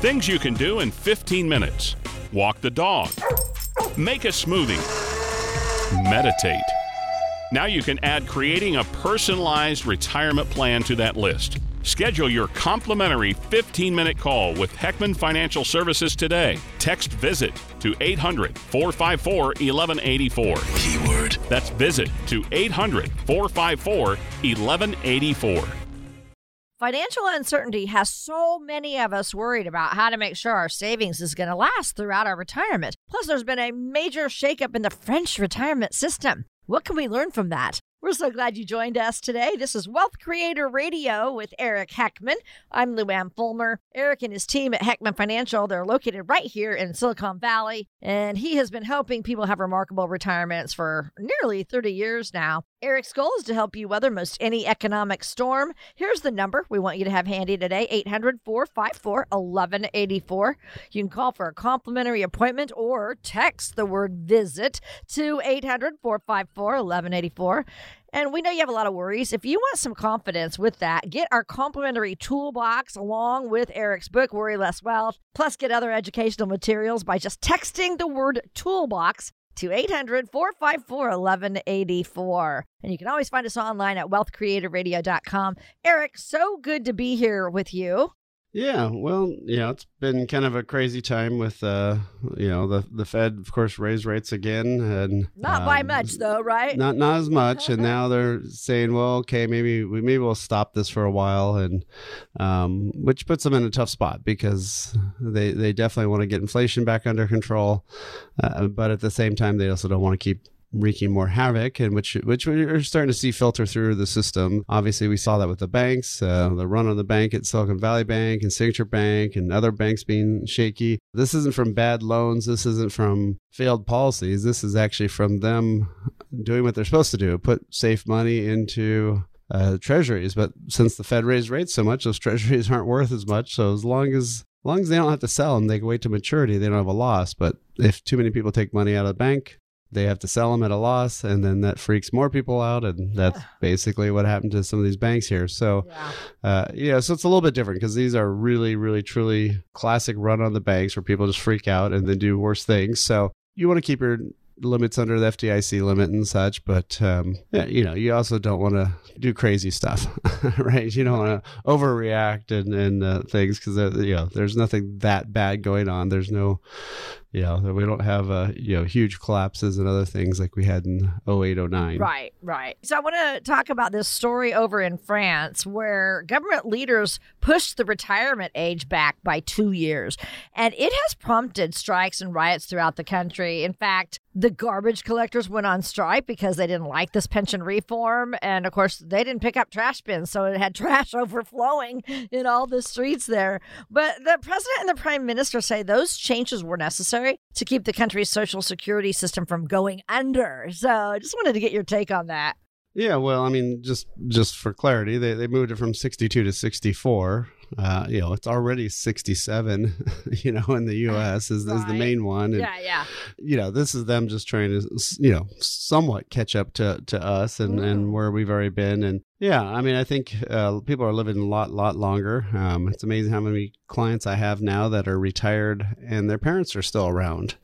Things you can do in 15 minutes. Walk the dog. Make a smoothie. Meditate. Now you can add creating a personalized retirement plan to that list. Schedule your complimentary 15-minute call with Heckman Financial Services today. Text VISIT to 800-454-1184. Keyword. That's VISIT to 800-454-1184. Financial uncertainty has so many of us worried about how to make sure our savings is going to last throughout our retirement. Plus, there's been a major shakeup in the French retirement system. What can we learn from that? We're so glad you joined us today. This is Wealth Creator Radio with Eric Heckman. I'm Lou Ann Fulmer. Eric and his team at Heckman Financial, they're located right here in Silicon Valley, and he has been helping people have remarkable retirements for nearly 30 years now. Eric's goal is to help you weather most any economic storm. Here's the number we want you to have handy today, 800-454-1184. You can call for a complimentary appointment or text the word VISIT to 800-454-1184. And we know you have a lot of worries. If you want some confidence with that, get our complimentary toolbox along with Eric's book, Worry Less Wealth. Plus, get other educational materials by just texting the word toolbox to 800-454-1184. And you can always find us online at wealthcreatorradio.com. Eric, so good to be here with you. Yeah, well, it's been kind of a crazy time with, the Fed, of course, raised rates again. And not by much, though, right? Not as much. And now they're saying, well, okay, maybe we'll stop this for a while, and which puts them in a tough spot because they definitely want to get inflation back under control. But at the same time, they also don't want to keep wreaking more havoc, and which we're starting to see filter through the system. Obviously, we saw that with the banks, the run on the bank at Silicon Valley Bank and Signature Bank and other banks being shaky. This isn't from bad loans. This isn't from failed policies. This is actually from them doing what they're supposed to do, put safe money into treasuries. But since the Fed raised rates so much, those treasuries aren't worth as much. So as long as they don't have to sell them, they can wait to maturity. They don't have a loss. But if too many people take money out of the bank, they have to sell them at a loss, and then that freaks more people out, and that's basically what happened to some of these banks here. So, so it's a little bit different because these are really, really, truly classic run on the banks where people just freak out and then do worse things. So you want to keep your limits under the FDIC limit and such, but you also don't want to do crazy stuff, right? You don't want to overreact and things because there's nothing that bad going on. There's no, we don't have huge collapses and other things like we had in 08, 09. Right. So I want to talk about this story over in France where government leaders pushed the retirement age back by 2 years, and it has prompted strikes and riots throughout the country. In fact, the garbage collectors went on strike because they didn't like this pension reform. And of course, they didn't pick up trash bins, so it had trash overflowing in all the streets there. But the president and the prime minister say those changes were necessary to keep the country's social security system from going under. So I just wanted to get your take on that. Yeah, well, I mean, just for clarity, they moved it from 62 to 64. It's already 67, in the U.S. is the main one. And, this is them just trying to, somewhat catch up to us and where we've already been. And I think people are living a lot longer. It's amazing how many clients I have now that are retired and their parents are still around.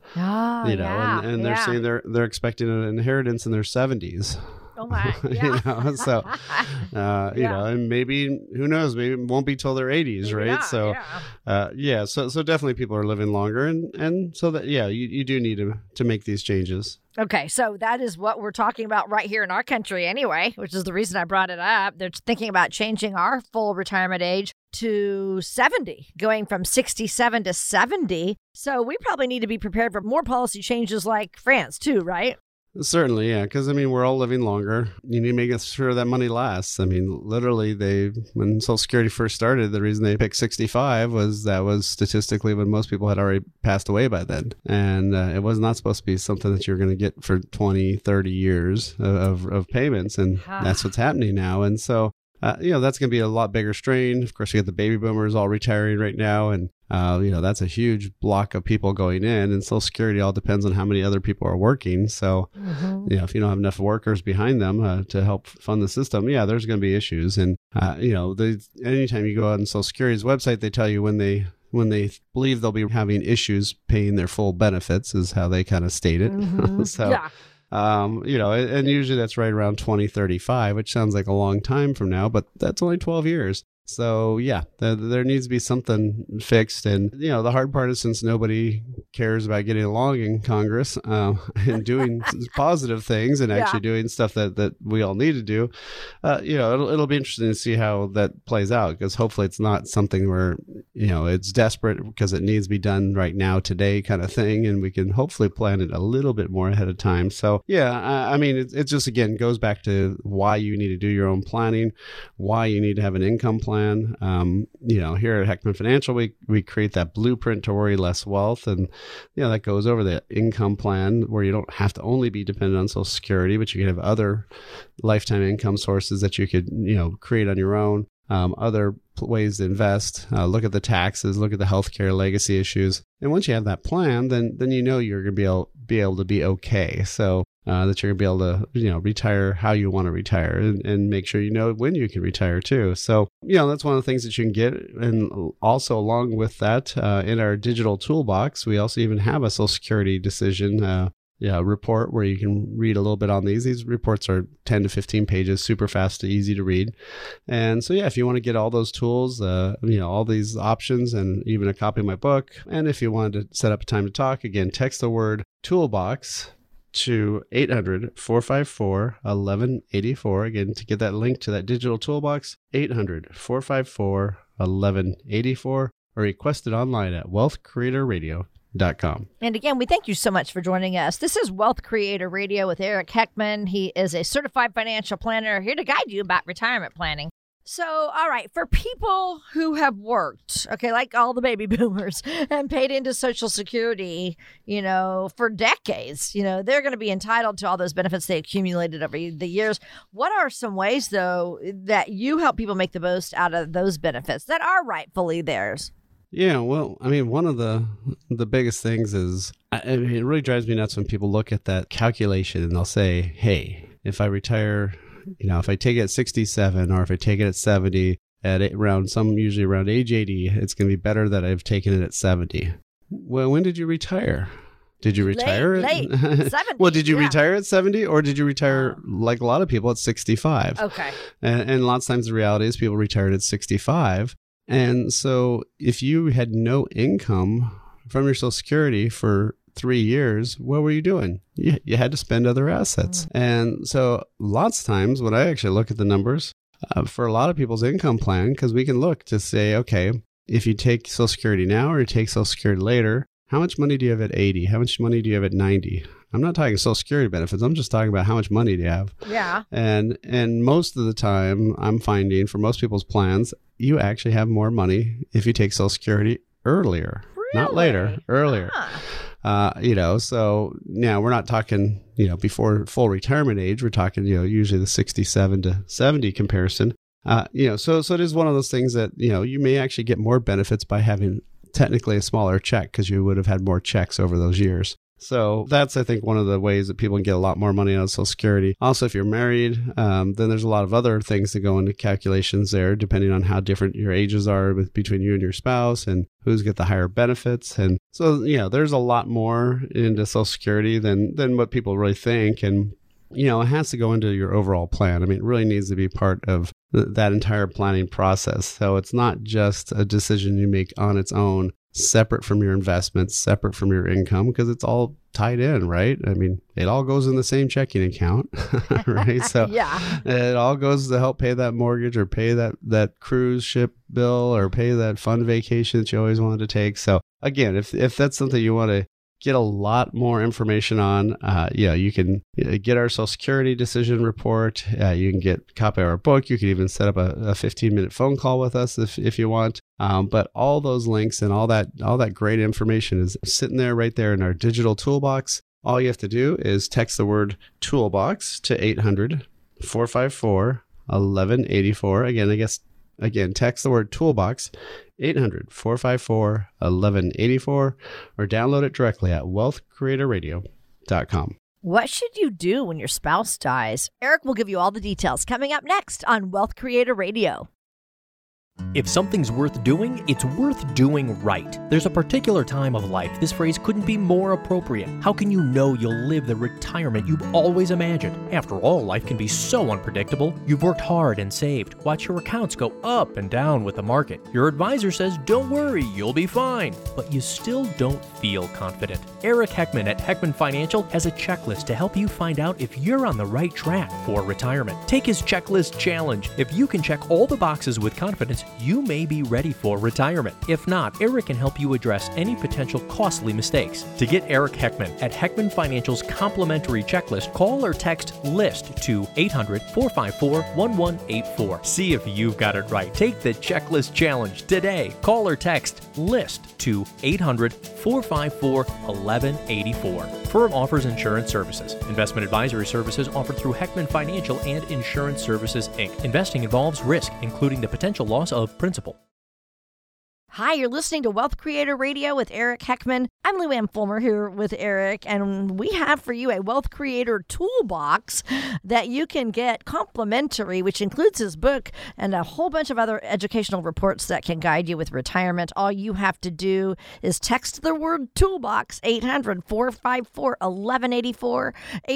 And they're saying they're expecting an inheritance in their 70s. Oh my! Yeah. And maybe who knows? Maybe it won't be till their 80s, maybe right? Not, so definitely people are living longer, and so that you do need to make these changes. Okay, so that is what we're talking about right here in our country, anyway, which is the reason I brought it up. They're thinking about changing our full retirement age to 70, going from 67 to 70. So we probably need to be prepared for more policy changes like France too, right? Certainly, yeah, because, we're all living longer. You need to make sure that money lasts. Literally, when Social Security first started, the reason they picked 65 was statistically when most people had already passed away by then. And it was not supposed to be something that you're going to get for 20, 30 years of payments. And that's what's happening now. And so, that's going to be a lot bigger strain. Of course, we got the baby boomers all retiring right now. And that's a huge block of people going in, and Social Security all depends on how many other people are working. So, if you don't have enough workers behind them to help fund the system, there's going to be issues. And, anytime you go on Social Security's website, they tell you when they when they believe they'll be having issues paying their full benefits, is how they kind of state it. So, Yeah. And usually that's right around 2035, which sounds like a long time from now, but that's only 12 years. So yeah, there needs to be something fixed. And, the hard part is, since nobody cares about getting along in Congress and doing positive things and actually doing stuff that we all need to do, it'll be interesting to see how that plays out, because hopefully it's not something where, it's desperate because it needs to be done right now, today kind of thing. And we can hopefully plan it a little bit more ahead of time. So yeah, it just, again, goes back to why you need to do your own planning, why you need to have an income plan. Here at Heckman Financial, we create that blueprint to worry less wealth. And, that goes over the income plan, where you don't have to only be dependent on Social Security, but you can have other lifetime income sources that you could, create on your own. Other ways to invest, look at the taxes, look at the healthcare legacy issues. And once you have that plan, then you're going to be able to be okay. So that you're going to be able to, retire how you want to retire, and make sure you know when you can retire too. So, that's one of the things that you can get. And also, along with that, in our digital toolbox, we also even have a Social Security decision report where you can read a little bit on these. These reports are 10 to 15 pages, super fast, easy to read. And so, if you want to get all those tools, all these options, and even a copy of my book, and if you wanted to set up a time to talk, again, text the word toolbox to 800-454-1184. Again, to get that link to that digital toolbox, 800-454-1184, or request it online at wealthcreatorradio.com. And again, we thank you so much for joining us. This is Wealth Creator Radio with Eric Heckman. He is a certified financial planner here to guide you about retirement planning. So, all right, for people who have worked, like all the baby boomers, and paid into Social Security, for decades, they're going to be entitled to all those benefits they accumulated over the years. What are some ways, though, that you help people make the most out of those benefits that are rightfully theirs? Yeah, well, one of the biggest things is, it really drives me nuts when people look at that calculation and they'll say, hey, if I retire, if I take it at 67, or if I take it at 70, usually around age 80, it's going to be better that I've taken it at 70. Well, when did you retire? Did you retire late 70? Well, did you retire at 70, or did you retire like a lot of people at 65? Okay. And lots of times the reality is people retired at 65. And so if you had no income from your Social Security for 3 years, what were you doing? You had to spend other assets. And so lots of times when I actually look at the numbers for a lot of people's income plan, because we can look to say, okay, if you take Social Security now or you take Social Security later, how much money do you have at 80? How much money do you have at 90? I'm not talking Social Security benefits. I'm just talking about how much money do you have. Yeah. And most of the time, I'm finding for most people's plans, you actually have more money if you take Social Security earlier. Really? Not later, earlier. So now we're not talking, before full retirement age. We're talking, usually the 67 to 70 comparison. So it is one of those things that, you may actually get more benefits by having technically a smaller check, because you would have had more checks over those years. So that's, I think, one of the ways that people can get a lot more money out of Social Security. Also, if you're married, then there's a lot of other things that go into calculations there, depending on how different your ages are between you and your spouse, and who's got the higher benefits. And so, there's a lot more into Social Security than what people really think. And, it has to go into your overall plan. It really needs to be part of that entire planning process. So it's not just a decision you make on its own, separate from your investments, separate from your income, because it's all tied in, right? It all goes in the same checking account, right? So yeah, it all goes to help pay that mortgage, or pay that cruise ship bill, or pay that fun vacation that you always wanted to take. So again, if that's something you want to get a lot more information on, you can get our Social Security decision report. You can get a copy of our book. You can even set up a 15-minute phone call with us if you want. But all those links and all that great information is sitting there right there in our digital toolbox. All you have to do is text the word toolbox to 800-454-1184. Again, text the word toolbox, 800-454-1184, or download it directly at wealthcreatorradio.com. What should you do when your spouse dies? Eric will give you all the details coming up next on Wealth Creator Radio. If something's worth doing, it's worth doing right. There's a particular time of life this phrase couldn't be more appropriate. How can you know you'll live the retirement you've always imagined? After all, life can be so unpredictable. You've worked hard and saved. Watch your accounts go up and down with the market. Your advisor says, don't worry, you'll be fine. But you still don't feel confident. Eric Heckman at Heckman Financial has a checklist to help you find out if you're on the right track for retirement. Take his checklist challenge. If you can check all the boxes with confidence, you may be ready for retirement. If not, Eric can help you address any potential costly mistakes. To get Eric Heckman at Heckman Financial's complimentary checklist, call or text LIST to 800-454-1184. See if you've got it right. Take the checklist challenge today. Call or text LIST to 800-454-1184. Firm offers insurance services. Investment advisory services offered through Heckman Financial and Insurance Services, Inc. Investing involves risk, including the potential loss of principal. Hi, you're listening to Wealth Creator Radio with Eric Heckman. I'm Lou Ann Fulmer here with Eric, and we have for you a Wealth Creator toolbox that you can get complimentary, which includes his book and a whole bunch of other educational reports that can guide you with retirement. All you have to do is text the word toolbox, 800-454-1184,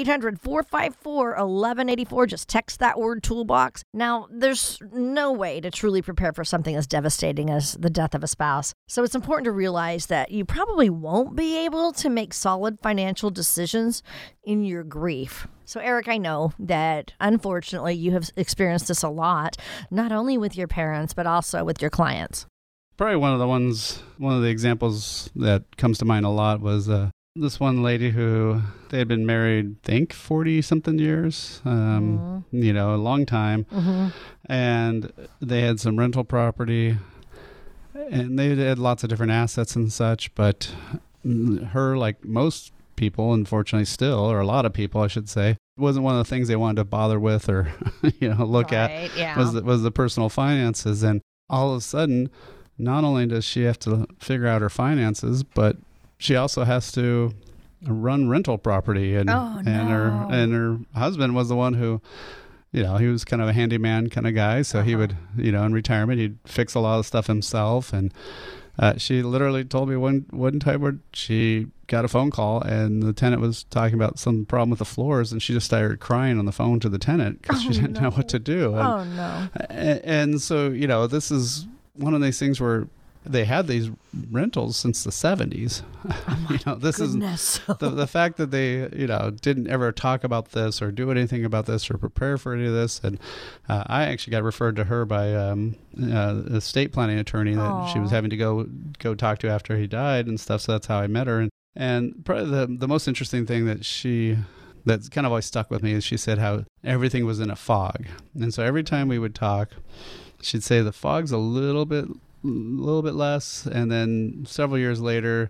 800-454-1184. Just text that word toolbox. Now, there's no way to truly prepare for something as devastating as the death of a spouse. So it's important to realize that you probably won't be able to make solid financial decisions in your grief. So Eric, I know that unfortunately you have experienced this a lot, not only with your parents, but also with your clients. Probably one of the examples that comes to mind a lot was this one lady who they had been married, I think 40 something years, a long time. Mm-hmm. And they had some rental property. And they had lots of different assets and such, but her, like most people, unfortunately still, or a lot of people, I should say, wasn't one of the things they wanted to bother with or, look at, yeah. was the personal finances. And all of a sudden, not only does she have to figure out her finances, but she also has to run rental property. And her husband was the one who... he was kind of a handyman kind of guy. So he would, in retirement, he'd fix a lot of stuff himself. And she literally told me one time where she got a phone call and the tenant was talking about some problem with the floors. And she just started crying on the phone to the tenant because she didn't know what to do. And so, this is one of these things where they had these rentals since the 70s. This goodness. is the fact that they, didn't ever talk about this or do anything about this or prepare for any of this. And I actually got referred to her by a estate planning attorney that she was having to go talk to after he died and stuff. So that's how I met her. And probably the most interesting thing that's kind of always stuck with me is she said how everything was in a fog. And so every time we would talk, she'd say the fog's a little bit less, and then several years later,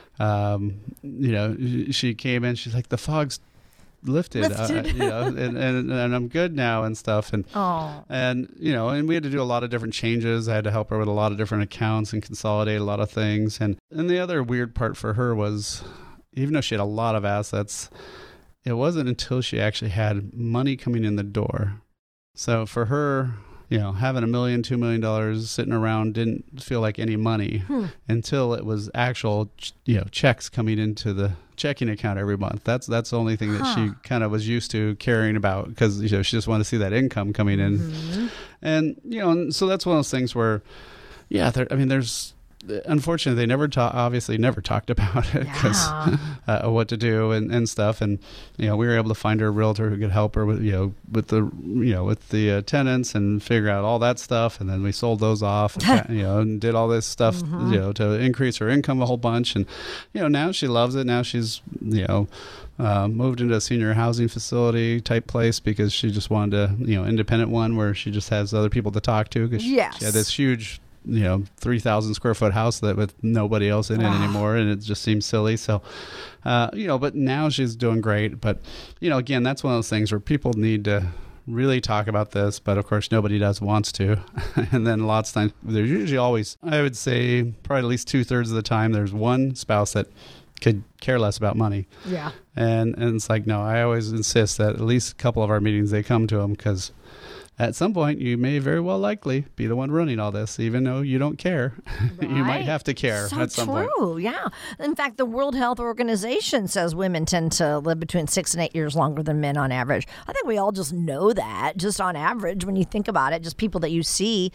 she came in. She's like, the fog's lifted. And I'm good now and stuff. And we had to do a lot of different changes. I had to help her with a lot of different accounts and consolidate a lot of things. And the other weird part for her was, even though she had a lot of assets, it wasn't until she actually had money coming in the door. So for her, having $1 million, $2 million sitting around didn't feel like any money until it was actual, checks coming into the checking account every month. That's the only thing that she kind of was used to caring about because, she just wanted to see that income coming in. Mm-hmm. And so that's one of those things where, there's, unfortunately, they never talked about it because what to do and stuff. And we were able to find her a realtor who could help her with the tenants and figure out all that stuff. And then we sold those off, and did all this stuff, to increase her income a whole bunch. And now she loves it. Now she's moved into a senior housing facility type place because she just wanted a independent one where she just has other people to talk to because she had this huge 3,000 square foot house with nobody else in it anymore. And it just seems silly. So, but now she's doing great. But, again, that's one of those things where people need to really talk about this. But of course, nobody wants to. And then lots of times there's usually always, I would say probably at least 2/3 of the time, there's one spouse that could care less about money. Yeah. And it's like, no, I always insist that at least a couple of our meetings, they come to them because at some point you may very well likely be the one running all this, even though you don't care. Right. You might have to care So at some point. true, yeah. In fact, the World Health Organization says women tend to live between 6 and 8 years longer than men on average. I think we all just know that, just on average, when you think about it, just people that you see.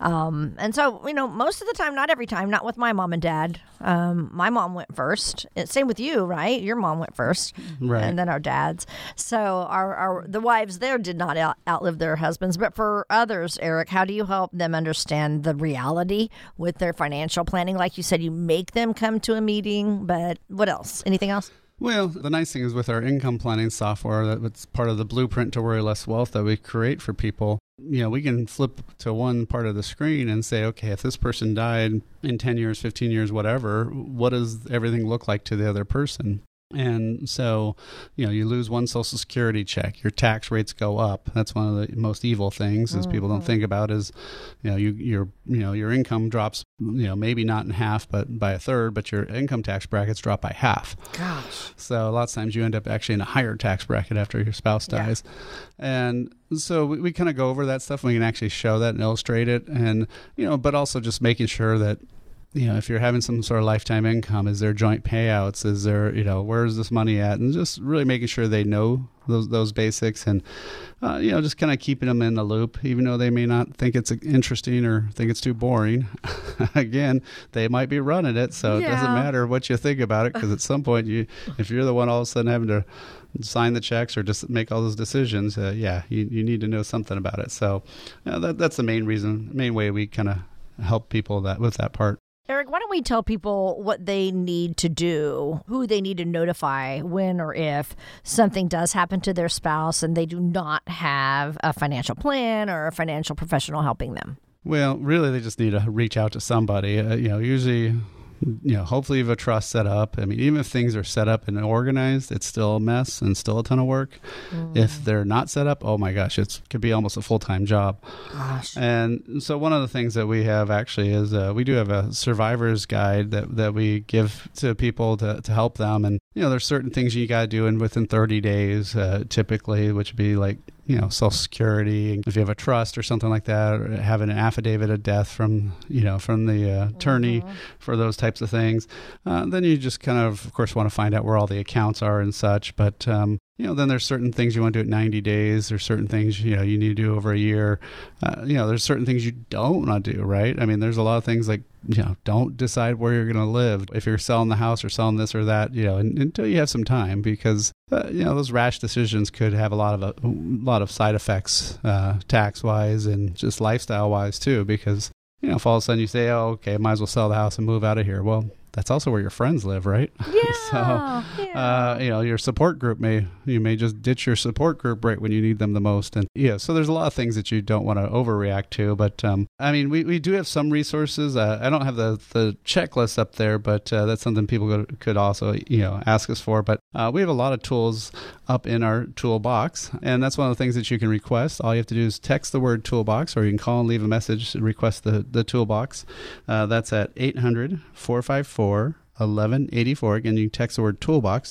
And so, most of the time, not every time, not with my mom and dad. My mom went first. Same with you, right? Your mom went first, Right. and then our dads. So the wives there did not outlive their husbands. But for others, Eric, how do you help them understand the reality with their financial planning? Like you said, you make them come to a meeting, but what else? Anything else? Well, the nice thing is with our income planning software, that's part of the blueprint to worry less wealth that we create for people. We can flip to one part of the screen and say, okay, if this person died in 10 years, 15 years, whatever, what does everything look like to the other person? And so, you lose one Social Security check, your tax rates go up. That's one of the most evil things is people don't think about is, your income drops, maybe not in half, but by a third, but your income tax brackets drop by half. Gosh. So a lot of times you end up actually in a higher tax bracket after your spouse dies. And so we kind of go over that stuff and we can actually show that and illustrate it. And, but also just making sure that, if you're having some sort of lifetime income, is there joint payouts? Is there, where's this money at? And just really making sure they know those basics and, just kind of keeping them in the loop, even though they may not think it's interesting or think it's too boring. Again, they might be running it. So it doesn't matter what you think about it, because at some point, if you're the one all of a sudden having to sign the checks or just make all those decisions, you need to know something about it. So that's the main way we kind of help people with that part. Eric, why don't we tell people what they need to do, who they need to notify when or if something does happen to their spouse and they do not have a financial plan or a financial professional helping them? Well, really, they just need to reach out to somebody. Usually, hopefully you have a trust set up. I mean, even if things are set up and organized, it's still a mess and still a ton of work. If they're not set up, oh my gosh, it could be almost a full-time job. Gosh. And so one of the things that we have actually is we do have a survivor's guide that we give to people to help them. And, there's certain things you got to do within 30 days, typically, which would be like, Social Security, if you have a trust or something like that, or having an affidavit of death from the attorney for those types of things. Then you just kind of course, want to find out where all the accounts are and such. But, then there's certain things you want to do at 90 days. There's certain things, you need to do over a year. There's certain things you don't want to do, right? I mean, there's a lot of things like, don't decide where you're going to live. If you're selling the house or selling this or that, until you have some time, because, those rash decisions could have a lot of side effects, tax-wise and just lifestyle-wise too, because, if all of a sudden you say, oh, okay, might as well sell the house and move out of here. Well, that's also where your friends live, right? Yeah. So, your support group you may just ditch your support group right when you need them the most. And so there's a lot of things that you don't want to overreact to. But we do have some resources. I don't have the checklist up there, but that's something people could also, ask us for. But we have a lot of tools up in our toolbox. And that's one of the things that you can request. All you have to do is text the word toolbox, or you can call and leave a message and request the toolbox. That's at 800-454-1184. Again, you can text the word toolbox,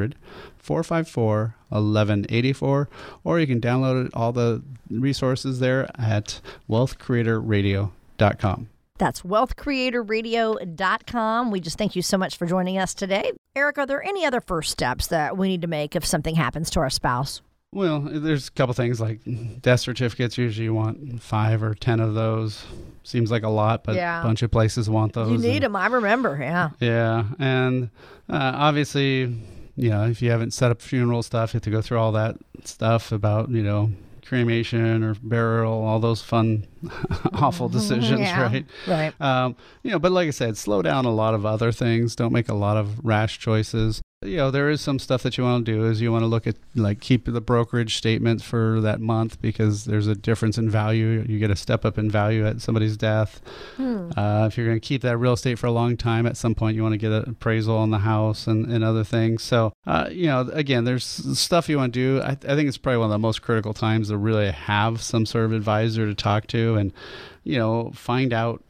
800-454-1184, or you can download all the resources there at wealthcreatorradio.com. That's wealthcreatorradio.com. We just thank you so much for joining us today. Eric, are there any other first steps that we need to make if something happens to our spouse? Well, there's a couple things like death certificates. Usually you want 5 or 10 of those. Seems like a lot, but a bunch of places want those. You need them. I remember. Yeah. Yeah. And obviously, if you haven't set up funeral stuff, you have to go through all that stuff about, cremation or burial, all those fun, awful decisions, right? Right. But like I said, slow down a lot of other things. Don't make a lot of rash choices. There is some stuff that you want to do is you want to look at, keep the brokerage statement for that month, because there's a difference in value. You get a step up in value at somebody's death. If you're going to keep that real estate for a long time, at some point you want to get an appraisal on the house and other things. So, again, there's stuff you want to do. I think it's probably one of the most critical times to really have some sort of advisor to talk to and, find out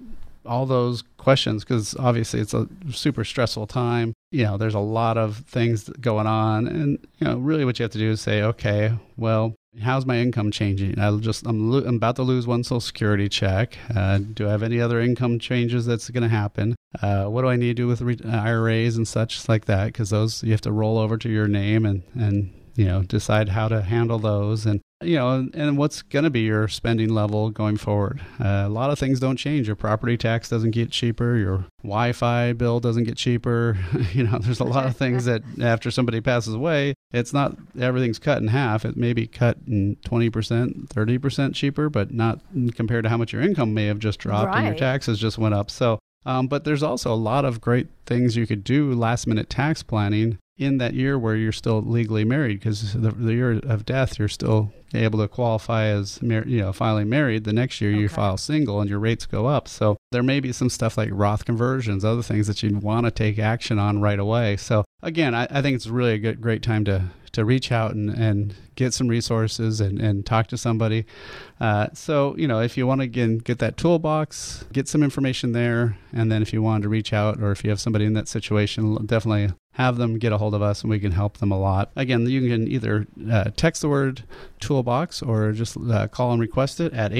all those questions, because obviously it's a super stressful time. There's a lot of things going on. And, really what you have to do is say, okay, well, how's my income changing? I'm about to lose one Social Security check. Do I have any other income changes that's going to happen? What do I need to do with IRAs and such like that? Because those you have to roll over to your name and decide how to handle those. And what's going to be your spending level going forward. A lot of things don't change. Your property tax doesn't get cheaper. Your Wi-Fi bill doesn't get cheaper. There's a lot of things that after somebody passes away, it's not everything's cut in half. It may be cut in 20%, 30% cheaper, but not compared to how much your income may have just dropped and your taxes just went up. So, but there's also a lot of great things you could do last minute tax planning in that year where you're still legally married, because the year of death, you're still able to qualify as filing married. The next year you file single and your rates go up. So there may be some stuff like Roth conversions, other things that you'd want to take action on right away. So again, I think it's really a great time to reach out and get some resources and talk to somebody. So, if you want to, again, get that toolbox, get some information there. And then if you want to reach out, or if you have somebody in that situation, definitely have them get a hold of us and we can help them a lot. Again, you can either text the word toolbox or just call and request it at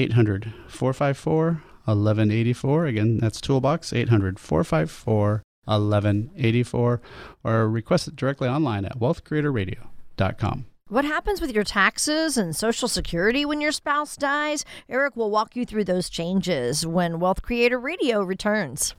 800-454-1184. Again, that's toolbox, 800-454-1184, or request it directly online at wealthcreatorradio.com. What happens with your taxes and Social Security when your spouse dies? Eric will walk you through those changes when Wealth Creator Radio returns.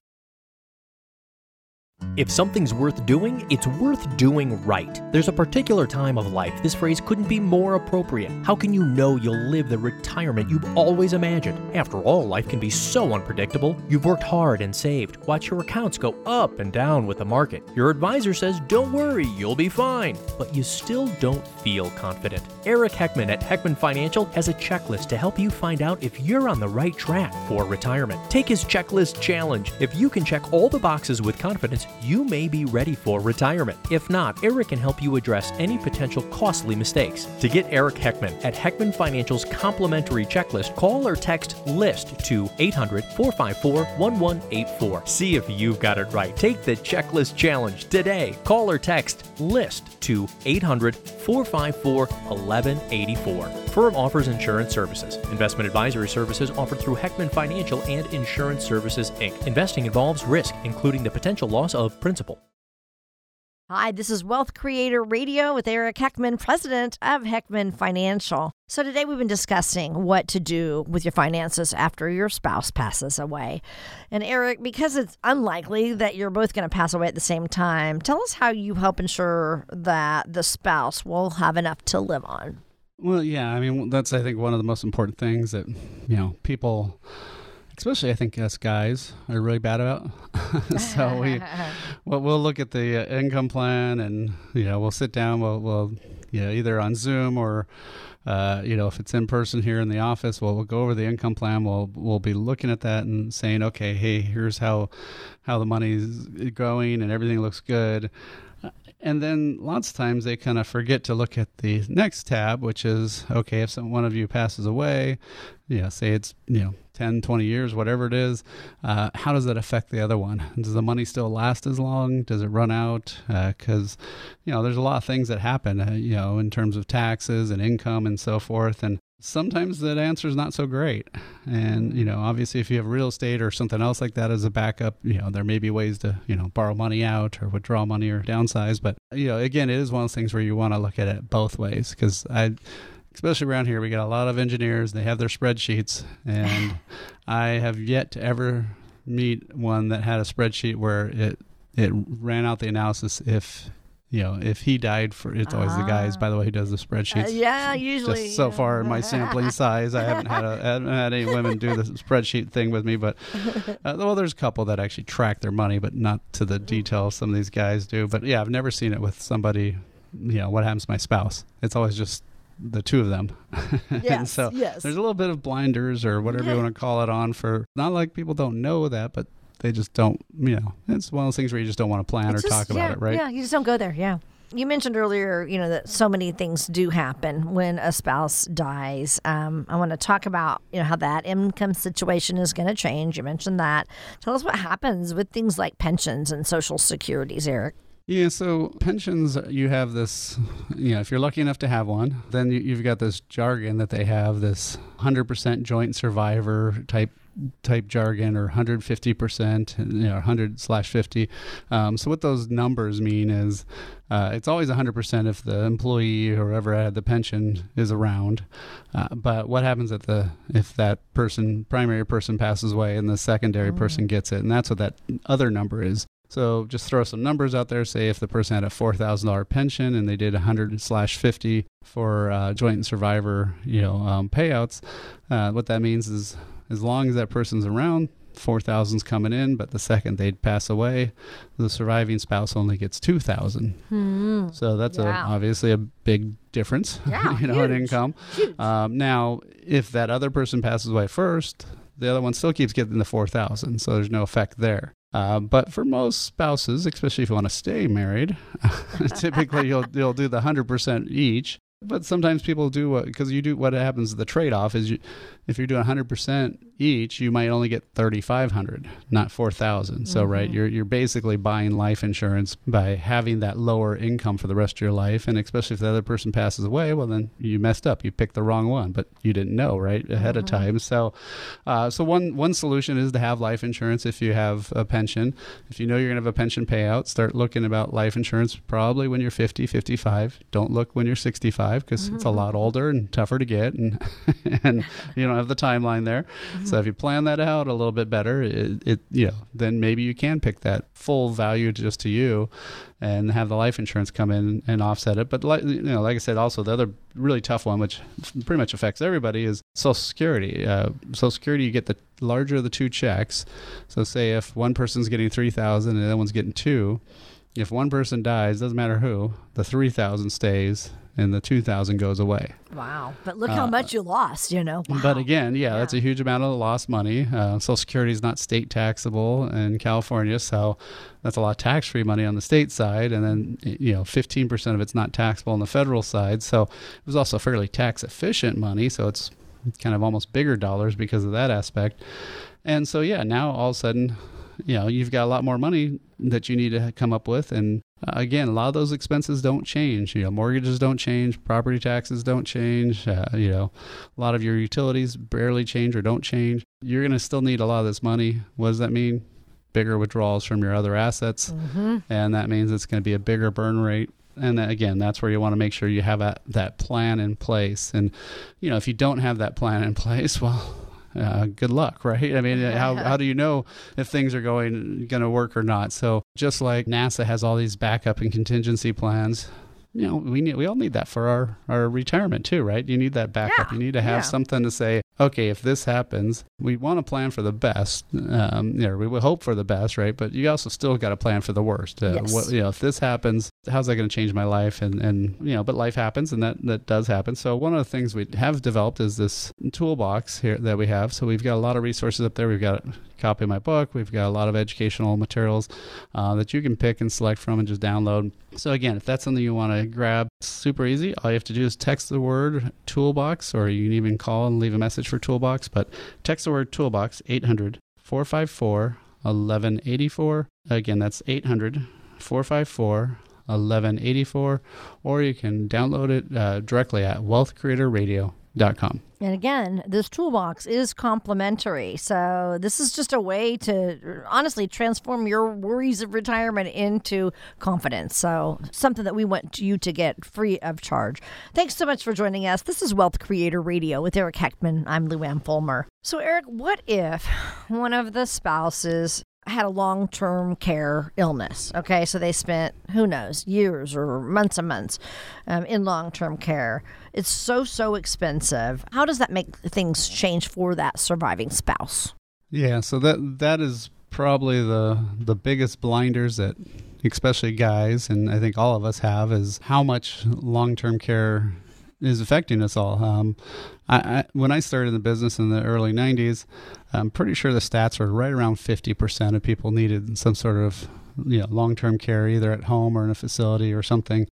If something's worth doing, it's worth doing right. There's a particular time of life this phrase couldn't be more appropriate. How can you know you'll live the retirement you've always imagined? After all, life can be so unpredictable. You've worked hard and saved. Watch your accounts go up and down with the market. Your advisor says, don't worry, you'll be fine. But you still don't feel confident. Eric Heckman at Heckman Financial has a checklist to help you find out if you're on the right track for retirement. Take his checklist challenge. If you can check all the boxes with confidence, you may be ready for retirement. If not, Eric can help you address any potential costly mistakes. To get Eric Heckman at Heckman Financial's complimentary checklist, call or text LIST to 800-454-1184. See if you've got it right. Take the checklist challenge today. Call or text LIST to 800-454-1184. Firm offers insurance services. Investment advisory services offered through Heckman Financial and Insurance Services, Inc. Investing involves risk, including the potential loss of principal. Hi, this is Wealth Creator Radio with Eric Heckman, president of Heckman Financial. So today we've been discussing what to do with your finances after your spouse passes away. And Eric, because it's unlikely that you're both going to pass away at the same time, tell us how you help ensure that the spouse will have enough to live on. Well, yeah, I mean, that's, I think, one of the most important things that, people, especially I think us guys, are really bad about. So we'll look at the income plan and, we'll sit down, we'll either on Zoom or, if it's in person here in the office, we'll go over the income plan. We'll be looking at that and saying, okay, hey, here's how the money's going and everything looks good. And then lots of times they kind of forget to look at the next tab, which is, okay, if one of you passes away, say it's, 10, 20 years, whatever it is, how does that affect the other one? Does the money still last as long? Does it run out? Because, there's a lot of things that happen, in terms of taxes and income and so forth. And sometimes that answer is not so great. And, obviously if you have real estate or something else like that as a backup, there may be ways to, borrow money out or withdraw money or downsize. But, again, it is one of those things where you want to look at it both ways, because especially around here, we got a lot of engineers. They have their spreadsheets, and I have yet to ever meet one that had a spreadsheet where it ran out the analysis if he died it's always the guys, by the way, who does the spreadsheets. Usually. Just so far in my sampling size, I haven't had any women do the spreadsheet thing with me, but well, there's a couple that actually track their money, but not to the detail some of these guys do. But yeah, I've never seen it with somebody, what happens to my spouse. It's always just the two of them. Yes, and so there's a little bit of blinders or whatever you want to call it on for, not like people don't know that, but they just don't, it's one of those things where you just don't want to plan or talk about it, right? Yeah, you just don't go there, yeah. You mentioned earlier, that so many things do happen when a spouse dies. I want to talk about, how that income situation is going to change. You mentioned that. Tell us what happens with things like pensions and Social Securities, Eric. Yeah, so pensions, you have this, if you're lucky enough to have one, then you've got this jargon that they have, this 100% joint survivor type jargon, or 150%, 100/50. So what those numbers mean is it's always 100% if the employee or whoever had the pension is around. But what happens if that primary person passes away and the secondary person gets it? And that's what that other number is. So just throw some numbers out there. Say if the person had a $4,000 pension and they did 100/50 for joint and survivor, payouts. What that means is, as long as that person's around, 4,000's coming in, but the second they'd pass away, the surviving spouse only gets 2,000. So that's obviously a big difference, in income. Now, if that other person passes away first, the other one still keeps getting the 4,000, so there's no effect there. But for most spouses, especially if you want to stay married, typically you'll do the 100% each. But sometimes people do what happens, the trade-off is if you're doing 100% each, you might only get 3,500, not 4,000. So, right, you're basically buying life insurance by having that lower income for the rest of your life. And especially if the other person passes away, well, then you messed up. You picked the wrong one, but you didn't know, right, ahead of time. So one solution is to have life insurance if you have a pension. If you know you're going to have a pension payout, start looking about life insurance probably when you're 50, 55. Don't look when you're 65 because it's a lot older and tougher to get, and you don't have the timeline there. So if you plan that out a little bit better, then maybe you can pick that full value just to you and have the life insurance come in and offset it. But like I said, also the other really tough one, which pretty much affects everybody, is Social Security. Social Security, you get the larger of the two checks. So say if one person's getting 3,000 and the other one's getting 2,000, if one person dies, doesn't matter who, the 3,000 stays and the 2,000 goes away. Wow. But look how much you lost, Wow. But again, that's a huge amount of lost money. Social Security is not state taxable in California, so that's a lot of tax-free money on the state side. And then, 15% of it's not taxable on the federal side. So it was also fairly tax-efficient money, so it's kind of almost bigger dollars because of that aspect. And so, now all of a sudden, you've got a lot more money that you need to come up with. And again, a lot of those expenses don't change. Mortgages don't change, property taxes don't change. A lot of your utilities barely change or don't change. You're going to still need a lot of this money. What does that mean? Bigger withdrawals from your other assets. And that means it's going to be a bigger burn rate. And again, that's where you want to make sure you have that plan in place. And, if you don't have that plan in place, well, good luck, right? I mean, how do you know if things are going to work or not? So just like NASA has all these backup and contingency plans, we all need that for our retirement too, right? You need that backup. You need to have something to say, okay, if this happens, we want to plan for the best. We will hope for the best, right? But you also still got to plan for the worst. If this happens, how's that going to change my life? But life happens, and that does happen. So one of the things we have developed is this toolbox here that we have. So we've got a lot of resources up there. We've got a copy of my book. We've got a lot of educational materials that you can pick and select from and just download. So again, if that's something you want to grab, it's super easy. All you have to do is text the word toolbox, or you can even call and leave a message for toolbox. But text the word toolbox, 800-454-1184. Again, that's 800-454-1184. Or you can download it directly at wealthcreatorradio.com. And again, this toolbox is complimentary. So this is just a way to honestly transform your worries of retirement into confidence. So something that we want you to get free of charge. Thanks so much for joining us. This is Wealth Creator Radio with Eric Heckman. I'm Lou Ann Fulmer. So Eric, what if one of the spouses had a long-term care illness? Okay, so they spent, who knows, years or months and months in long-term care. It's so expensive. How does that make things change for that surviving spouse? Yeah, so that is probably the biggest blinders that especially guys, and I think all of us have, is how much long-term care is affecting us all. When I started in the business in the early 90s, I'm pretty sure the stats were right around 50% of people needed some sort of long-term care, either at home or in a facility or something.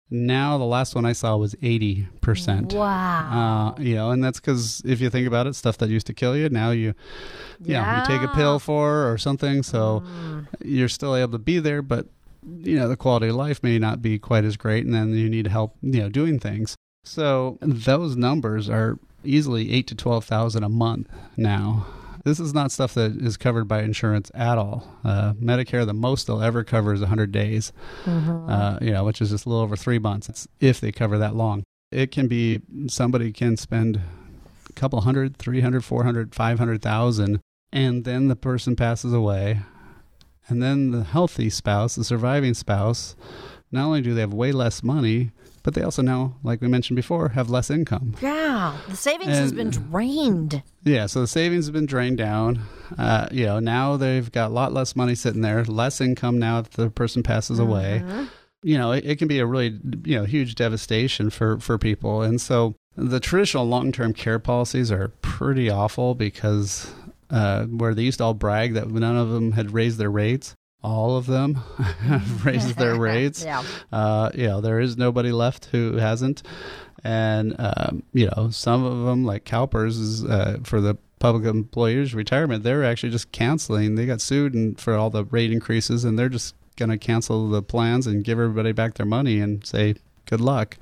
Now, the last one I saw was 80%. Wow. And that's because if you think about it, stuff that used to kill you, now you take a pill for or something. So you're still able to be there, but, the quality of life may not be quite as great. And then you need help, doing things. So those numbers are easily $8,000 to $12,000 a month now. This is not stuff that is covered by insurance at all. Medicare, the most they'll ever cover is 100 days, which is just a little over 3 months. It's if they cover that long. It can be somebody can spend a couple hundred, 300, 400, 500,000, and then the person passes away. And then the healthy spouse, the surviving spouse, not only do they have way less money, but they also now, like we mentioned before, have less income. Yeah, the savings has been drained. Yeah, so the savings have been drained down. Now they've got a lot less money sitting there, less income now if the person passes away. It can be a really, huge devastation for people. And so the traditional long-term care policies are pretty awful because where they used to all brag that none of them had raised their rates, all of them have raised their rates. There is nobody left who hasn't. And, some of them, like CalPERS, is for the public employees retirement, they're actually just canceling. They got sued for all the rate increases, and they're just going to cancel the plans and give everybody back their money and say, good luck.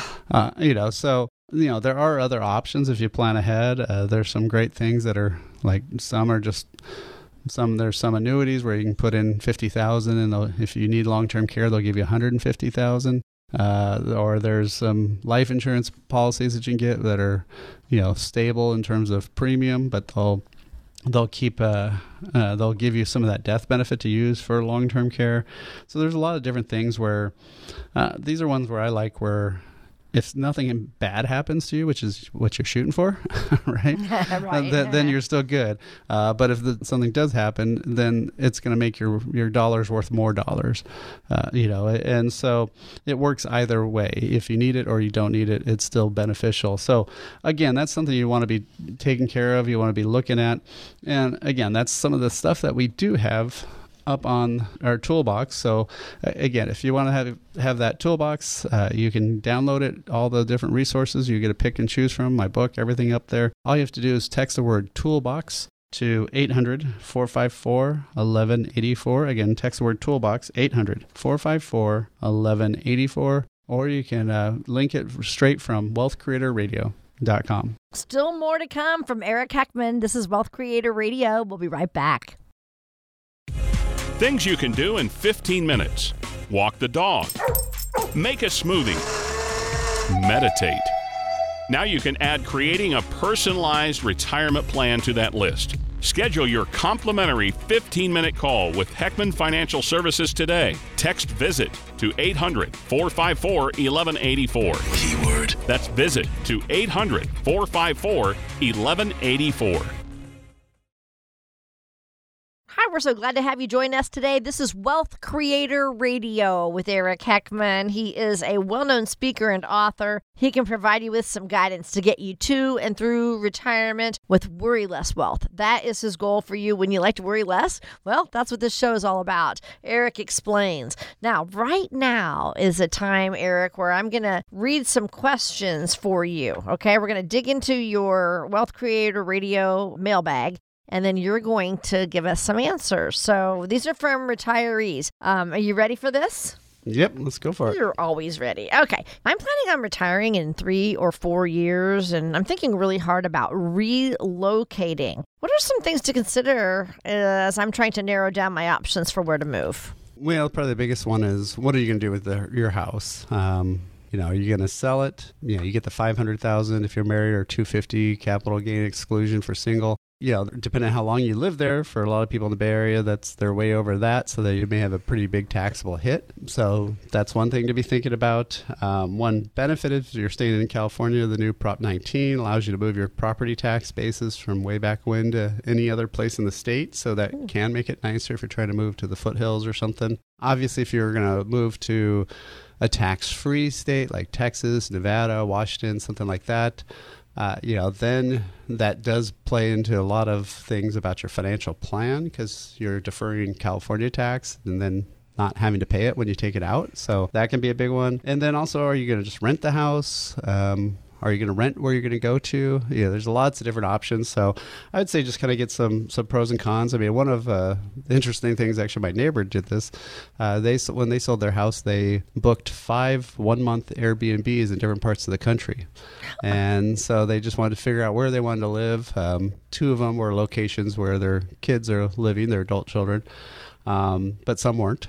So there are other options if you plan ahead. There's some great things that are like there's some annuities where you can put in $50,000, and if you need long-term care, they'll give you $150,000. Or there's some life insurance policies that you can get that are, stable in terms of premium, but they'll keep they'll give you some of that death benefit to use for long-term care. So there's a lot of different things where these are ones where I like where if nothing bad happens to you, which is what you're shooting for, right? Then you're still good. But if something does happen, then it's going to make your dollars worth more dollars, and so it works either way. If you need it or you don't need it, it's still beneficial. So again, that's something you want to be taking care of. You want to be looking at. And again, that's some of the stuff that we do have up on our toolbox. So again, if you want to have that toolbox, you can download it, all the different resources. You get to pick and choose from, my book, everything up there. All you have to do is text the word toolbox to 800-454-1184. Again, text the word toolbox, 800-454-1184. Or you can link it straight from wealthcreatorradio.com. Still more to come from Eric Heckman. This is Wealth Creator Radio. We'll be right back. Things you can do in 15 minutes. Walk the dog. Make a smoothie. Meditate. Now you can add creating a personalized retirement plan to that list. Schedule your complimentary 15-minute call with Heckman Financial Services today. Text VISIT to 800-454-1184. Keyword. That's VISIT to 800-454-1184. Hi, we're so glad to have you join us today. This is Wealth Creator Radio with Eric Heckman. He is a well-known speaker and author. He can provide you with some guidance to get you to and through retirement with worry less wealth. That is his goal for you. When you like to worry less, well, that's what this show is all about. Eric explains. Now, right now is a time, Eric, where I'm going to read some questions for you. Okay, we're going to dig into your Wealth Creator Radio mailbag. And then you're going to give us some answers. So these are from retirees. Are you ready for this? Yep, let's go for it. You're always ready. Okay. I'm planning on retiring in 3 or 4 years, and I'm thinking really hard about relocating. What are some things to consider as I'm trying to narrow down my options for where to move? Well, probably the biggest one is, what are you going to do with your house? Are you going to sell it? You get the $500,000 if you're married, or $250,000 capital gain exclusion for single. Depending on how long you live there, for a lot of people in the Bay Area, they're way over that, so that you may have a pretty big taxable hit. So that's one thing to be thinking about. One benefit, if you're staying in California, the new Prop 19 allows you to move your property tax basis from way back when to any other place in the state, so that can make it nicer if you're trying to move to the foothills or something. Obviously, if you're going to move to a tax-free state like Texas, Nevada, Washington, something like that, then that does play into a lot of things about your financial plan, because you're deferring California tax, and then not having to pay it when you take it out. So that can be a big one. And then also, are you going to just rent the house? Are you going to rent where you're going to go to? Yeah, there's lots of different options. So I would say just kind of get some pros and cons. I mean, one of the interesting things, actually, my neighbor did this. When they sold their house, they booked 5 one-month Airbnbs in different parts of the country. And so they just wanted to figure out where they wanted to live. 2 of them were locations where their kids are living, their adult children. But some weren't.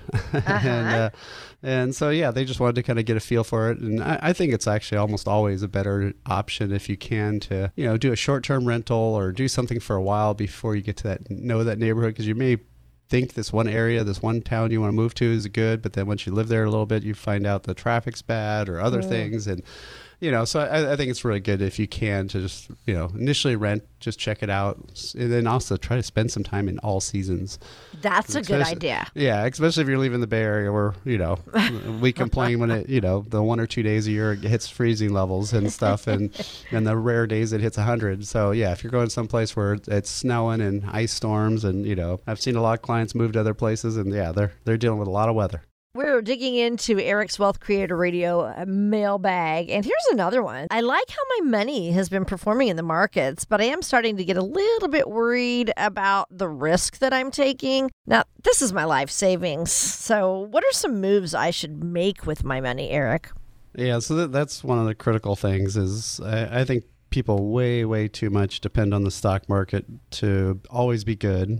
And so, yeah, they just wanted to kind of get a feel for it. And I think it's actually almost always a better option if you can to, do a short-term rental or do something for a while before you get to know that neighborhood, because you may think this one area, this one town you want to move to is good, but then once you live there a little bit, you find out the traffic's bad or other things. And so I think it's really good if you can to just, initially rent, just check it out, and then also try to spend some time in all seasons. That's a good idea. Yeah, especially if you're leaving the Bay Area where, we complain when it, the 1 or 2 days a year it hits freezing levels and stuff, and the rare days it hits 100. So, yeah, if you're going someplace where it's snowing and ice storms and, I've seen a lot of clients move to other places, and, yeah, they're dealing with a lot of weather. We're digging into Eric's Wealth Creator Radio mailbag. And here's another one. I like how my money has been performing in the markets, but I am starting to get a little bit worried about the risk that I'm taking. Now, this is my life savings. So what are some moves I should make with my money, Eric? Yeah, so that's one of the critical things is I think people way, way too much depend on the stock market to always be good.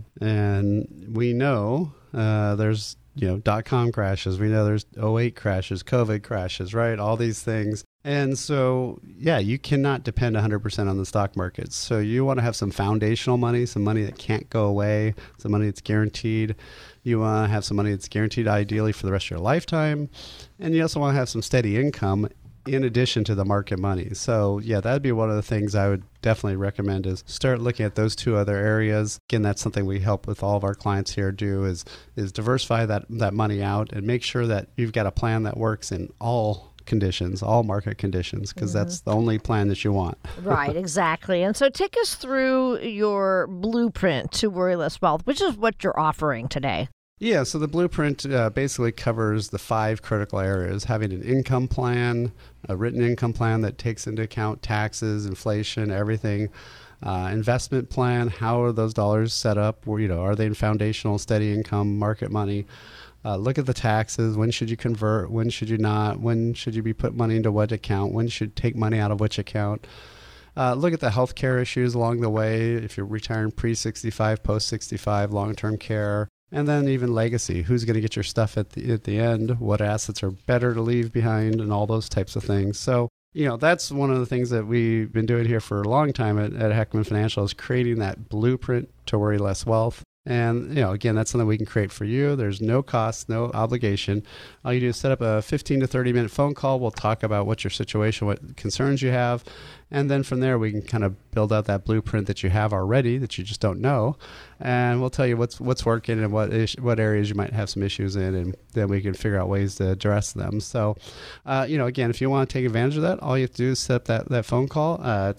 And we know there's .com crashes. We know there's 08 crashes, COVID crashes, right? All these things. And so, yeah, you cannot depend 100% on the stock markets. So you want to have some foundational money, some money that can't go away, some money that's guaranteed. You want to have some money that's guaranteed ideally for the rest of your lifetime. And you also want to have some steady income in addition to the market money. So yeah, that'd be one of the things I would definitely recommend is start looking at those 2 other areas. Again, that's something we help with all of our clients here do is diversify that money out and make sure that you've got a plan that works in all conditions, all market conditions, because that's the only plan that you want. Right, exactly. And so take us through your blueprint to Worryless Wealth, which is what you're offering today. Yeah, so the blueprint basically covers the 5 critical areas: having an income plan, a written income plan that takes into account taxes, inflation, everything. Investment plan, how are those dollars set up? Are they in foundational, steady income, market money? Look at the taxes. When should you convert? When should you not? When should you be put money into what account? When should you take money out of which account? Look at the healthcare issues along the way. If you're retiring pre-65, post-65, long-term care. And then even legacy, who's going to get your stuff at the end, what assets are better to leave behind, and all those types of things. So, that's one of the things that we've been doing here for a long time at Heckman Financial is creating that blueprint to Worryless Wealth. And, again, that's something we can create for you. There's no cost, no obligation. All you do is set up a 15 to 30-minute phone call. We'll talk about what's your situation, what concerns you have. And then from there, we can kind of build out that blueprint that you have already that you just don't know. And we'll tell you what's working and what areas you might have some issues in. And then we can figure out ways to address them. So, again, if you want to take advantage of that, all you have to do is set up that phone call.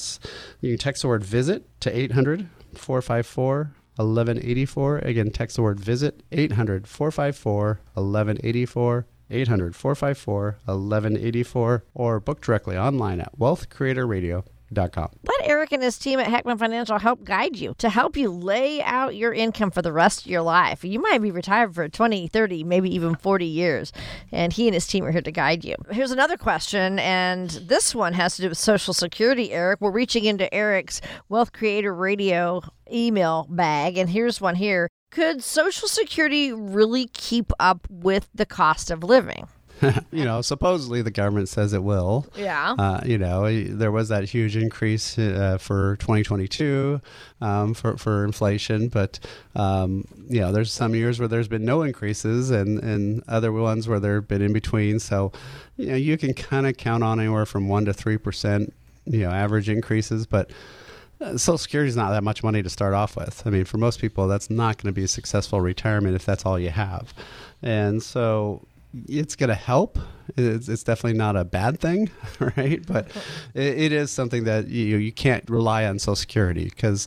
You can text the word VISIT to 800-454-1184. 1184. Again, text the word VISIT 800-454-1184. 800-454-1184, or book directly online at wealthcreatorradio.com. Let Eric and his team at Heckman Financial help guide you to help you lay out your income for the rest of your life. You might be retired for 20, 30, maybe even 40 years, and he and his team are here to guide you. Here's another question, and this one has to do with Social Security, Eric. We're reaching into Eric's Wealth Creator Radio email bag, and here's one here. Could Social Security really keep up with the cost of living? Supposedly the government says it will. Yeah. There was that huge increase for 2022 for inflation, but there's some years where there's been no increases and other ones where there have been in between. So, you can kind of count on anywhere from 1% to 3%, average increases, but Social Security is not that much money to start off with. I mean, for most people, that's not going to be a successful retirement if that's all you have. And so it's going to help. It's definitely not a bad thing, right? But it is something that you can't rely on Social Security because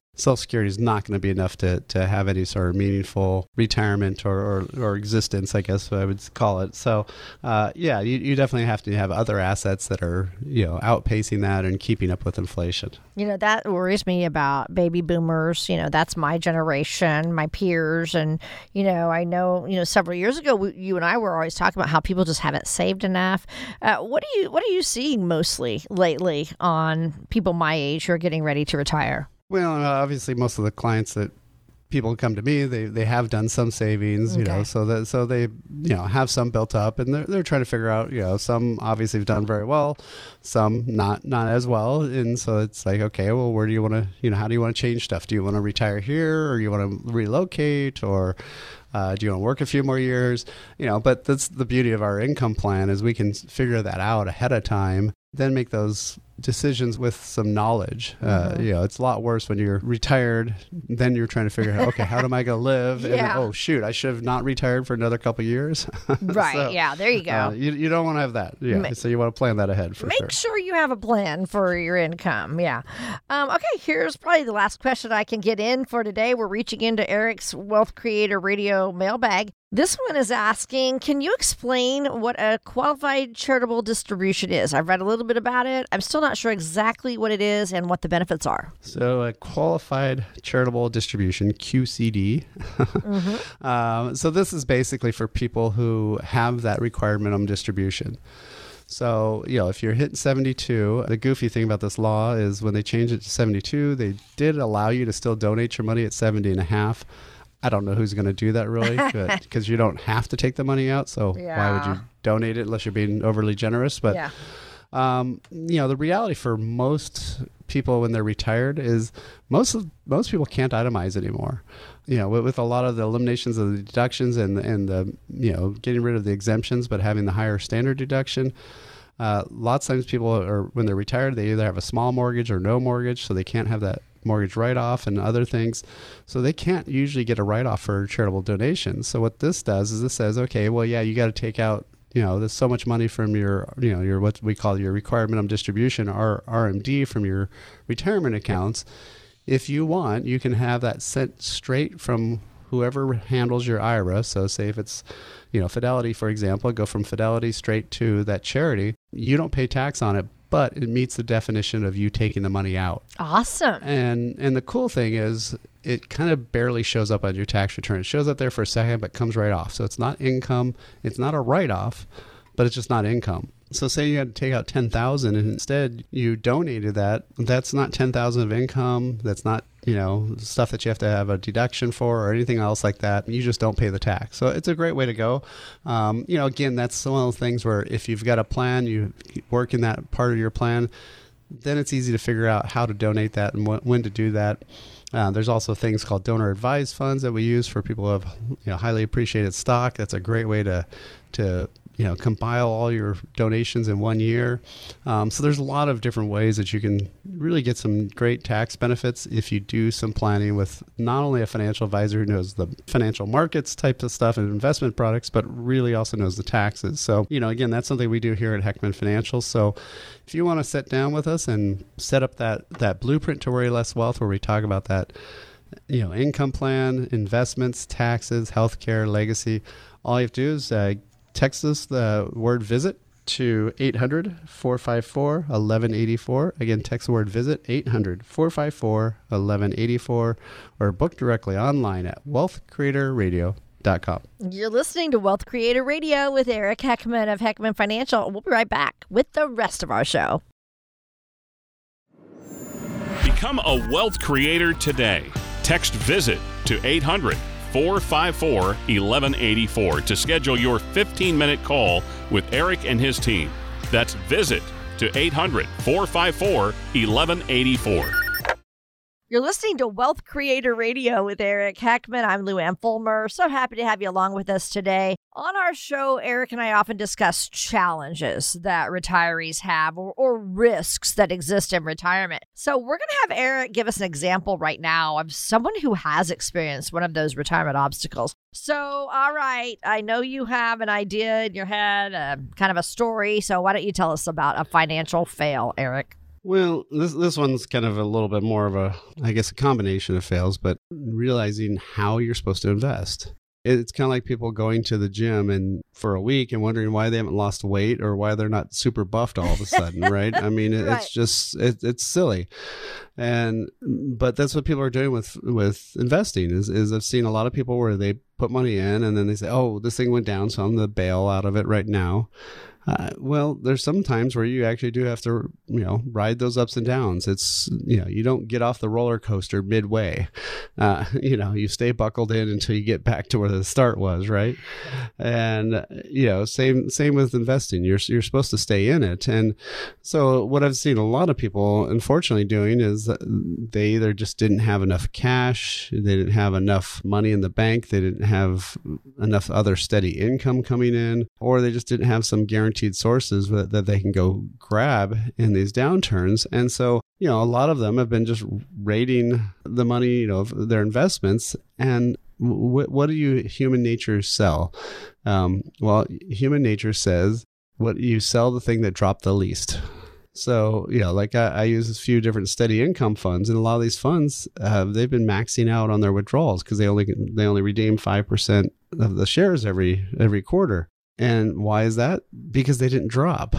Social Security is not going to be enough to have any sort of meaningful retirement or existence, I guess I would call it. So, you definitely have to have other assets that are, outpacing that and keeping up with inflation. That worries me about baby boomers. That's my generation, my peers. And, I know, several years ago, you and I were always talking about how people just haven't saved enough. What are you seeing mostly lately on people my age who are getting ready to retire? Well, obviously, most of the clients that people come to me, they have done some savings, Okay. so they have some built up, and they're trying to figure out, some obviously have done very well, some not as well, and so it's like, okay, well, where do you want to, how do you want to change stuff? Do you want to retire here, or you want to relocate, or do you want to work a few more years? But that's the beauty of our income plan, is we can figure that out ahead of time, then make those decisions with some knowledge. It's a lot worse when you're retired, then you're trying to figure out, okay, how am I going to live? Yeah. And, oh, shoot, I should have not retired for another couple of years. Right. So, yeah. There you go. You don't want to have that. Yeah. So you want to plan that ahead for sure. Make sure you have a plan for your income. Yeah. Okay. Here's probably the last question I can get in for today. We're reaching into Eric's Wealth Creator Radio mailbag. This one is asking, can you explain what a qualified charitable distribution is? I've read a little bit about it. I'm still not sure exactly what it is and what the benefits are. So a qualified charitable distribution, QCD. So this is basically for people who have that required minimum distribution. So, if you're hitting 72, the goofy thing about this law is when they changed it to 72, they did allow you to still donate your money at 70 and a half. I don't know who's going to do that really, because you don't have to take the money out. So why would you donate it unless you're being overly generous? But, the reality for most people when they're retired is most people can't itemize anymore. With a lot of the eliminations of the deductions and the, getting rid of the exemptions, but having the higher standard deduction, lots of times people are, when they're retired, they either have a small mortgage or no mortgage, so they can't have that mortgage write-off and other things. So they can't usually get a write-off for charitable donations. So what this does is this says, okay, well, yeah, you got to take out, there's so much money from your, your what we call your required minimum distribution, or RMD, from your retirement accounts. If you want, you can have that sent straight from whoever handles your IRA. So say if it's, Fidelity, for example, go from Fidelity straight to that charity. You don't pay tax on it, but it meets the definition of you taking the money out. Awesome. And the cool thing is it kind of barely shows up on your tax return. It shows up there for a second, but comes right off. So it's not income. It's not a write-off, but it's just not income. So say you had to take out $10,000 and instead you donated that. That's not $10,000 of income. That's not, stuff that you have to have a deduction for or anything else like that. You just don't pay the tax. So it's a great way to go. Again, that's one of those things where if you've got a plan, you work in that part of your plan, then it's easy to figure out how to donate that and when to do that. There's also things called donor advised funds that we use for people who have highly appreciated stock. That's a great way to compile all your donations in 1 year. So there's a lot of different ways that you can really get some great tax benefits if you do some planning with not only a financial advisor who knows the financial markets type of stuff and investment products, but really also knows the taxes. So, again, that's something we do here at Heckman Financial. So if you want to sit down with us and set up that blueprint to Worry Less Wealth, where we talk about that, income plan, investments, taxes, healthcare, legacy, all you have to do is text us the word visit to 800-454-1184. Again, text the word visit, 800-454-1184, or book directly online at wealthcreatorradio.com. You're listening to Wealth Creator Radio with Eric Heckman of Heckman Financial. We'll be right back with the rest of our show. Become a wealth creator today. Text VISIT to 800-454-1184 to schedule your 15-minute call with Eric and his team. That's VISIT to 800-454-1184. You're listening to Wealth Creator Radio with Eric Heckman. I'm Lou Ann Fulmer. So happy to have you along with us today. On our show, Eric and I often discuss challenges that retirees have or risks that exist in retirement. So we're going to have Eric give us an example right now of someone who has experienced one of those retirement obstacles. So, all right, I know you have an idea in your head, kind of a story. So why don't you tell us about a financial fail, Eric? Well, this one's kind of a little bit more of a, I guess, a combination of fails, but realizing how you're supposed to invest. It's kind of like people going to the gym and for a week and wondering why they haven't lost weight or why they're not super buffed all of a sudden, right? I mean, Right. it's just it's silly, but that's what people are doing with investing. Is I've seen a lot of people where they put money in and then they say, "Oh, this thing went down, so I'm going to bail out of it right now." Well, there's some times where you actually do have to, ride those ups and downs. It's, you don't get off the roller coaster midway. You stay buckled in until you get back to where the start was, right? And, same with investing. You're supposed to stay in it. And so what I've seen a lot of people, unfortunately, doing is that they either just didn't have enough cash, they didn't have enough money in the bank, they didn't have enough other steady income coming in, or they just didn't have some guaranteed sources that they can go grab in these downturns. And so, a lot of them have been just raiding the money, of their investments. And what do human nature sell? Well, human nature says what you sell the thing that dropped the least. So, like I use a few different steady income funds, and a lot of these funds, they've been maxing out on their withdrawals because they only redeem 5% of the shares every quarter. And why is that? Because they didn't drop.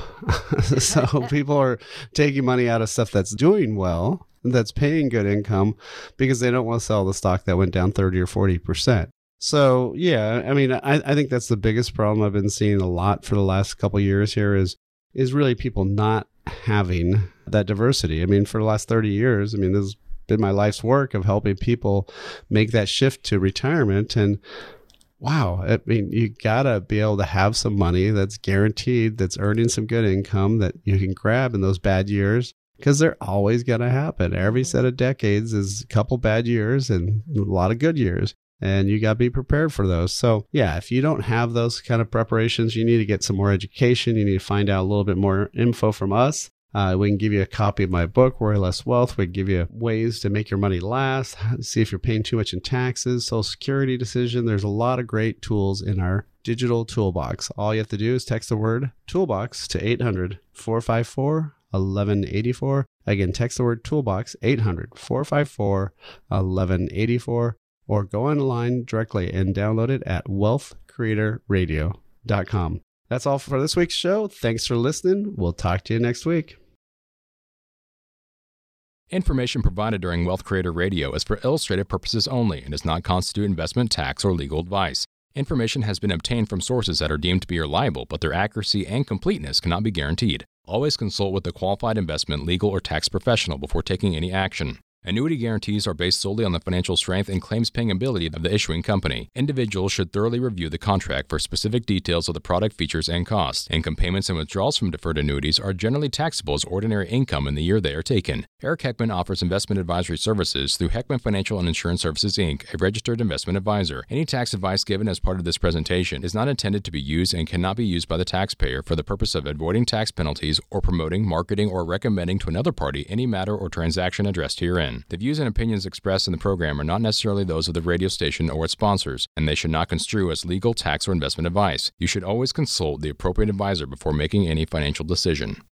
So people are taking money out of stuff that's doing well, that's paying good income, because they don't want to sell the stock that went down 30 or 40%. So, yeah, I mean, I think that's the biggest problem I've been seeing a lot for the last couple of years here is really people not having that diversity. I mean, for the last 30 years, this has been my life's work of helping people make that shift to retirement. And wow, I mean, you gotta be able to have some money that's guaranteed, that's earning some good income that you can grab in those bad years, because they're always gonna happen. Every set of decades is a couple bad years and a lot of good years, and you gotta be prepared for those. So yeah, if you don't have those kind of preparations, you need to get some more education. You need to find out a little bit more info from us. We can give you a copy of my book, Worry Less Wealth. We can give you ways to make your money last, see if you're paying too much in taxes, Social Security decision. There's a lot of great tools in our digital toolbox. All you have to do is text the word toolbox to 800-454-1184. Again, text the word toolbox, 800-454-1184, or go online directly and download it at wealthcreatorradio.com. That's all for this week's show. Thanks for listening. We'll talk to you next week. Information provided during Wealth Creator Radio is for illustrative purposes only and does not constitute investment, tax, or legal advice. Information has been obtained from sources that are deemed to be reliable, but their accuracy and completeness cannot be guaranteed. Always consult with a qualified investment, legal, or tax professional before taking any action. Annuity guarantees are based solely on the financial strength and claims-paying ability of the issuing company. Individuals should thoroughly review the contract for specific details of the product features and costs. Income payments and withdrawals from deferred annuities are generally taxable as ordinary income in the year they are taken. Eric Heckman offers investment advisory services through Heckman Financial and Insurance Services, Inc., a registered investment advisor. Any tax advice given as part of this presentation is not intended to be used and cannot be used by the taxpayer for the purpose of avoiding tax penalties or promoting, marketing, or recommending to another party any matter or transaction addressed herein. The views and opinions expressed in the program are not necessarily those of the radio station or its sponsors, and they should not construe as legal, tax, or investment advice. You should always consult the appropriate advisor before making any financial decision.